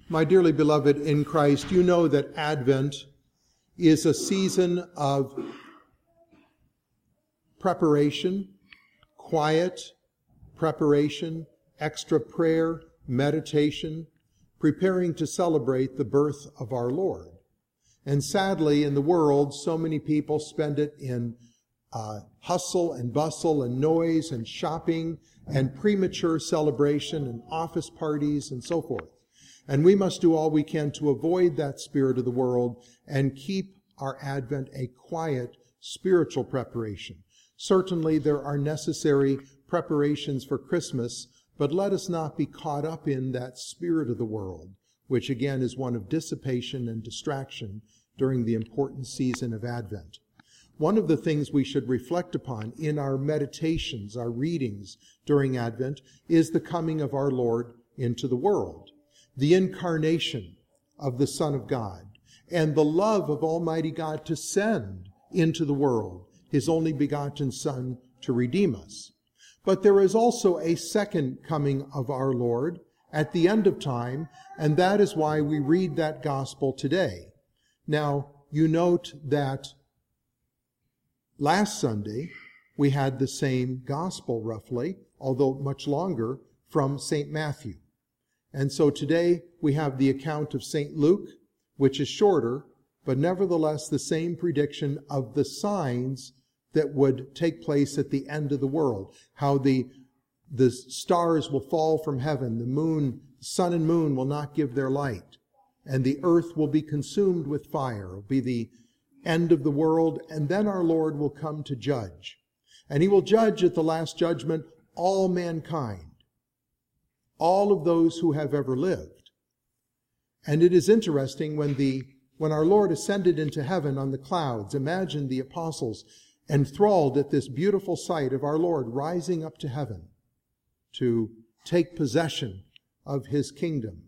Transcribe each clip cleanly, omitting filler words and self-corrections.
My dearly beloved in Christ, you know that Advent is a season of preparation, quiet preparation, extra prayer, meditation, preparing to celebrate the birth of our Lord. And sadly, in the world, so many people spend it in hustle and bustle and noise and shopping and premature celebration and office parties and so forth. And we must do all we can to avoid that spirit of the world and keep our Advent a quiet spiritual preparation. Certainly there are necessary preparations for Christmas, but let us not be caught up in that spirit of the world, which again is one of dissipation and distraction during the important season of Advent. One of the things we should reflect upon in our meditations, our readings during Advent, is the coming of our Lord into the world, the incarnation of the Son of God, and the love of Almighty God to send into the world His only begotten Son to redeem us. But there is also a second coming of our Lord at the end of time, and that is why we read that gospel today. Now, you note that last Sunday we had the same gospel roughly, although much longer, from St. Matthew. And so today we have the account of St. Luke, which is shorter, but nevertheless the same prediction of the signs that would take place at the end of the world. How the stars will fall from heaven, the moon, sun and moon will not give their light, and the earth will be consumed with fire. It will be the end of the world, and then our Lord will come to judge. And He will judge at the last judgment all mankind, all of those who have ever lived. And it is interesting when our Lord ascended into heaven on the clouds, imagine the apostles enthralled at this beautiful sight of our Lord rising up to heaven to take possession of His kingdom.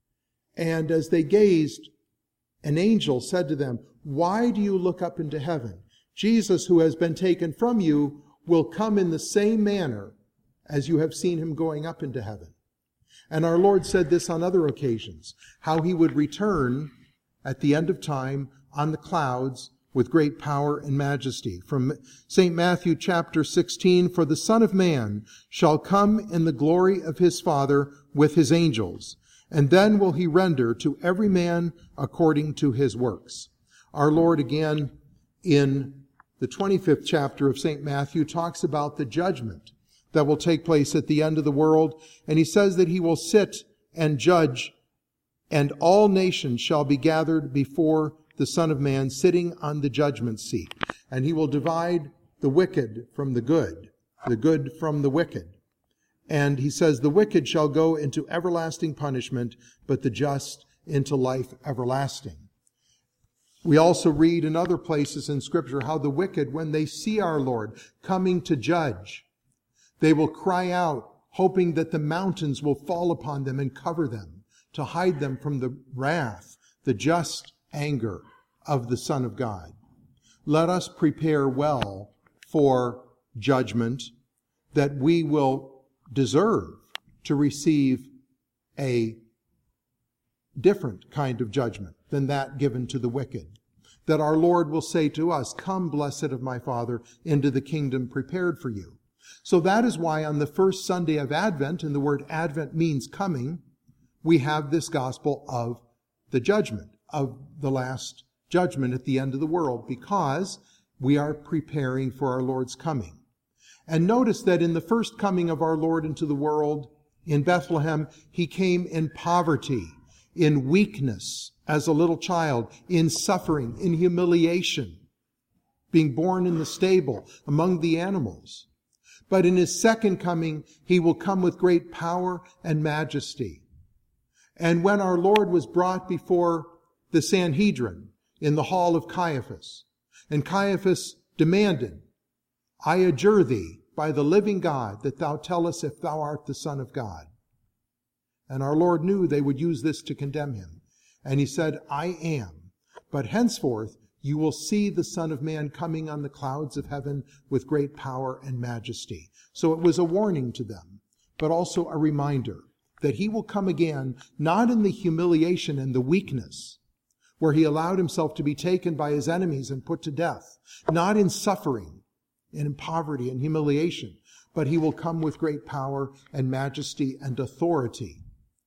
And as they gazed, an angel said to them, "Why do you look up into heaven? Jesus, who has been taken from you, will come in the same manner as you have seen Him going up into heaven." And our Lord said this on other occasions, how He would return at the end of time on the clouds with great power and majesty. From St. Matthew chapter 16, "For the Son of Man shall come in the glory of His Father with His angels, and then will He render to every man according to his works." Our Lord again in the 25th chapter of St. Matthew talks about the judgment that will take place at the end of the world, and He says that He will sit and judge, and all nations shall be gathered before the Son of Man sitting on the judgment seat. And He will divide the wicked from the good from the wicked. And He says, "The wicked shall go into everlasting punishment, but the just into life everlasting." We also read in other places in Scripture how the wicked, when they see our Lord coming to judge, they will cry out, hoping that the mountains will fall upon them and cover them, to hide them from the wrath, the just anger of the Son of God. Let us prepare well for judgment, that we will deserve to receive a different kind of judgment than that given to the wicked. That our Lord will say to us, "Come, blessed of my Father, into the kingdom prepared for you." So that is why on the first Sunday of Advent, and the word Advent means coming, we have this gospel of the judgment, of the last judgment at the end of the world, because we are preparing for our Lord's coming. And notice that in the first coming of our Lord into the world in Bethlehem, He came in poverty, in weakness as a little child, in suffering, in humiliation, being born in the stable among the animals. But in His second coming, He will come with great power and majesty. And when our Lord was brought before the Sanhedrin in the hall of Caiaphas, and Caiaphas demanded, "I adjure thee by the living God that thou tell us if thou art the Son of God." And our Lord knew they would use this to condemn Him. And He said, "I am. But henceforth you will see the Son of Man coming on the clouds of heaven with great power and majesty." So it was a warning to them, but also a reminder that he will come again, not in the humiliation and the weakness, where he allowed himself to be taken by his enemies and put to death, not in suffering and in poverty and humiliation, but he will come with great power and majesty and authority.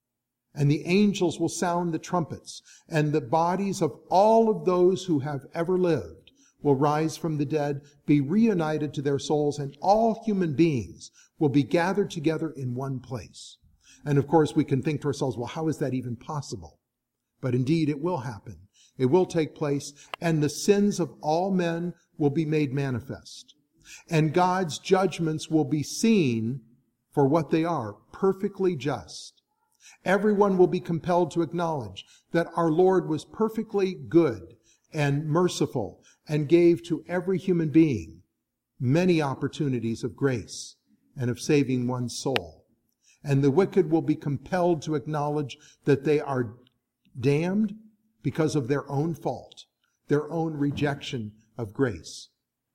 And the angels will sound the trumpets, and the bodies of all of those who have ever lived will rise from the dead, be reunited to their souls, and all human beings will be gathered together in one place. And of course, we can think to ourselves, well, how is that even possible? But indeed, it will happen. It will take place, and the sins of all men will be made manifest. And God's judgments will be seen for what they are, perfectly just. Everyone will be compelled to acknowledge that our Lord was perfectly good and merciful and gave to every human being many opportunities of grace and of saving one's soul. And the wicked will be compelled to acknowledge that they are damned because of their own fault, their own rejection of grace.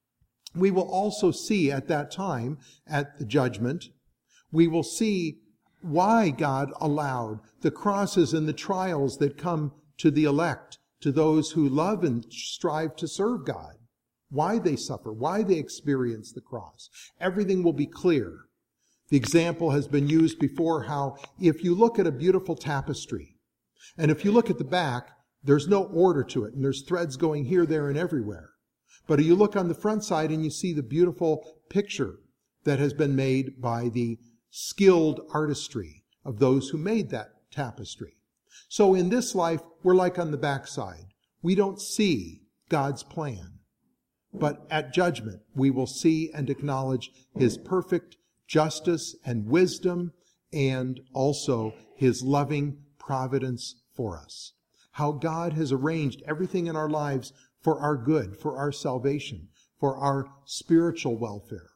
We will also see at that time, at the judgment, we will see why God allowed the crosses and the trials that come to the elect, to those who love and strive to serve God. Why they suffer, why they experience the cross. Everything will be clear. The example has been used before how if you look at a beautiful tapestry, and if you look at the back, there's no order to it, and there's threads going here, there, and everywhere. But you look on the front side and you see the beautiful picture that has been made by the skilled artistry of those who made that tapestry. So in this life, we're like on the backside. We don't see God's plan. But at judgment, we will see and acknowledge his perfect justice and wisdom, and also his loving providence for us. How God has arranged everything in our lives for our good, for our salvation, for our spiritual welfare.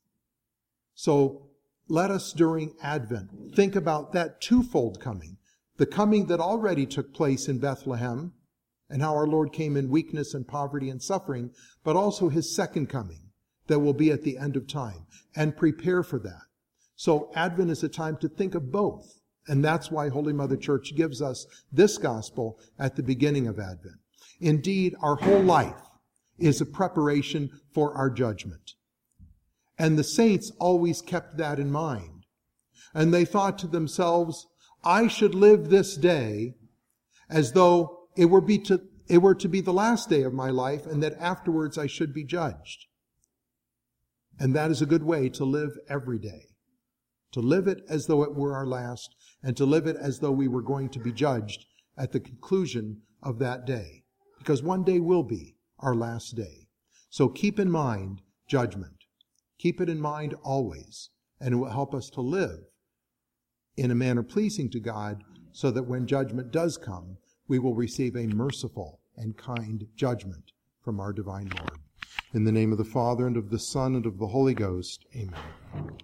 So let us during Advent think about that twofold coming. The coming that already took place in Bethlehem, and how our Lord came in weakness and poverty and suffering, but also his second coming that will be at the end of time, and prepare for that. So Advent is a time to think of both. And that's why Holy Mother Church gives us this gospel at the beginning of Advent. Indeed, our whole life is a preparation for our judgment. And the saints always kept that in mind. And they thought to themselves, I should live this day as though it were to be the last day of my life, and that afterwards I should be judged. And that is a good way to live every day. To live it as though it were our last, and to live it as though we were going to be judged at the conclusion of that day. Because one day will be our last day. So keep in mind judgment. Keep it in mind always, and it will help us to live in a manner pleasing to God, so that when judgment does come, we will receive a merciful and kind judgment from our divine Lord. In the name of the Father, and of the Son, and of the Holy Ghost, amen.